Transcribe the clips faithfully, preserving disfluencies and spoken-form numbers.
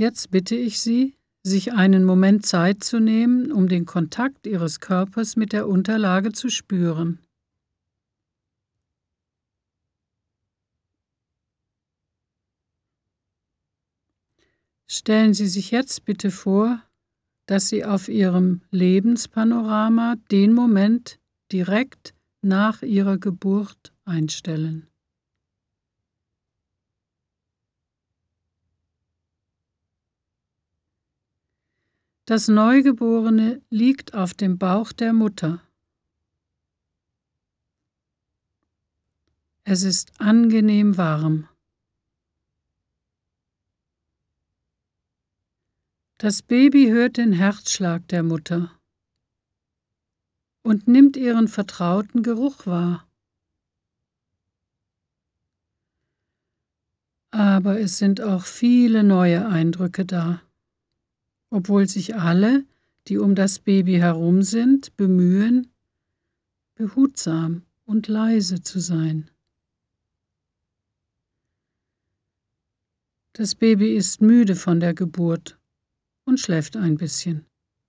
Jetzt bitte ich Sie, sich einen Moment Zeit zu nehmen, um den Kontakt Ihres Körpers mit der Unterlage zu spüren. Stellen Sie sich jetzt bitte vor, dass Sie auf Ihrem Lebenspanorama den Moment direkt nach Ihrer Geburt einstellen. Das Neugeborene liegt auf dem Bauch der Mutter. Es ist angenehm warm. Das Baby hört den Herzschlag der Mutter und nimmt ihren vertrauten Geruch wahr. Aber es sind auch viele neue Eindrücke da, obwohl sich alle, die um das Baby herum sind, bemühen, behutsam und leise zu sein. Das Baby ist müde von der Geburt und schläft ein bisschen.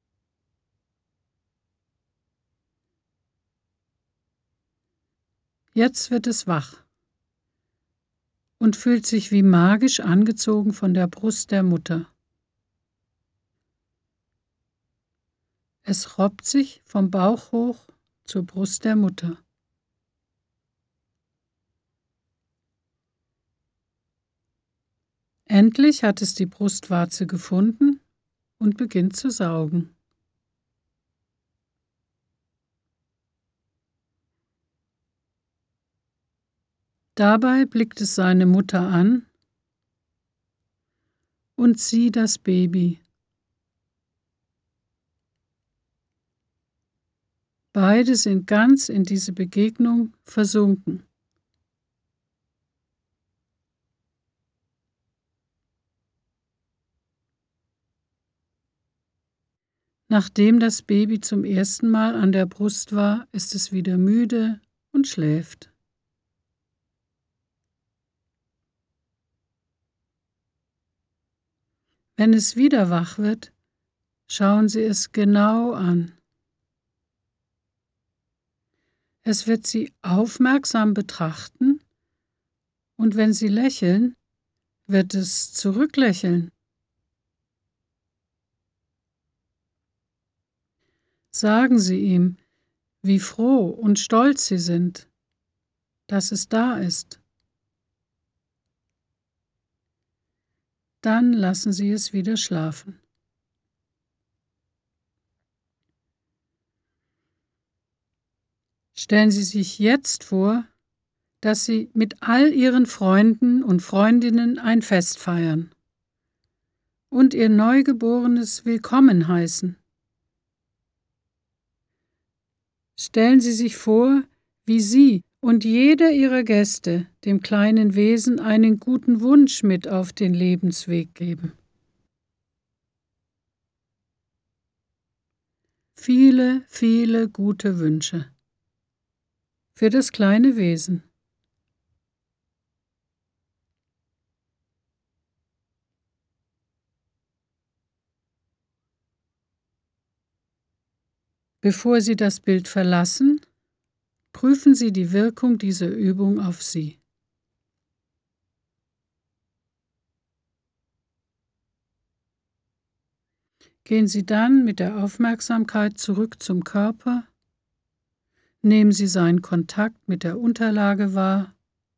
Jetzt wird es wach und fühlt sich wie magisch angezogen von der Brust der Mutter. Es robbt sich vom Bauch hoch zur Brust der Mutter. Endlich hat es die Brustwarze gefunden und beginnt zu saugen. Dabei blickt es seine Mutter an und sie das Baby. Beide sind ganz in diese Begegnung versunken. Nachdem das Baby zum ersten Mal an der Brust war, ist es wieder müde und schläft. Wenn es wieder wach wird, schauen Sie es genau an. Es wird Sie aufmerksam betrachten und wenn Sie lächeln, wird es zurücklächeln. Sagen Sie ihm, wie froh und stolz Sie sind, dass es da ist. Dann lassen Sie es wieder schlafen. Stellen Sie sich jetzt vor, dass Sie mit all Ihren Freunden und Freundinnen ein Fest feiern und Ihr Neugeborenes willkommen heißen. Stellen Sie sich vor, wie Sie und jeder Ihrer Gäste dem kleinen Wesen einen guten Wunsch mit auf den Lebensweg geben. Viele, viele gute Wünsche für das kleine Wesen. Bevor Sie das Bild verlassen, prüfen Sie die Wirkung dieser Übung auf Sie. Gehen Sie dann mit der Aufmerksamkeit zurück zum Körper, nehmen Sie seinen Kontakt mit der Unterlage wahr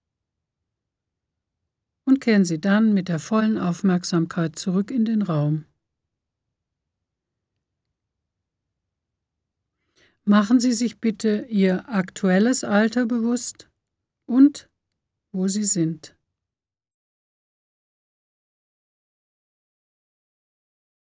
und kehren Sie dann mit der vollen Aufmerksamkeit zurück in den Raum. Machen Sie sich bitte Ihr aktuelles Alter bewusst und wo Sie sind.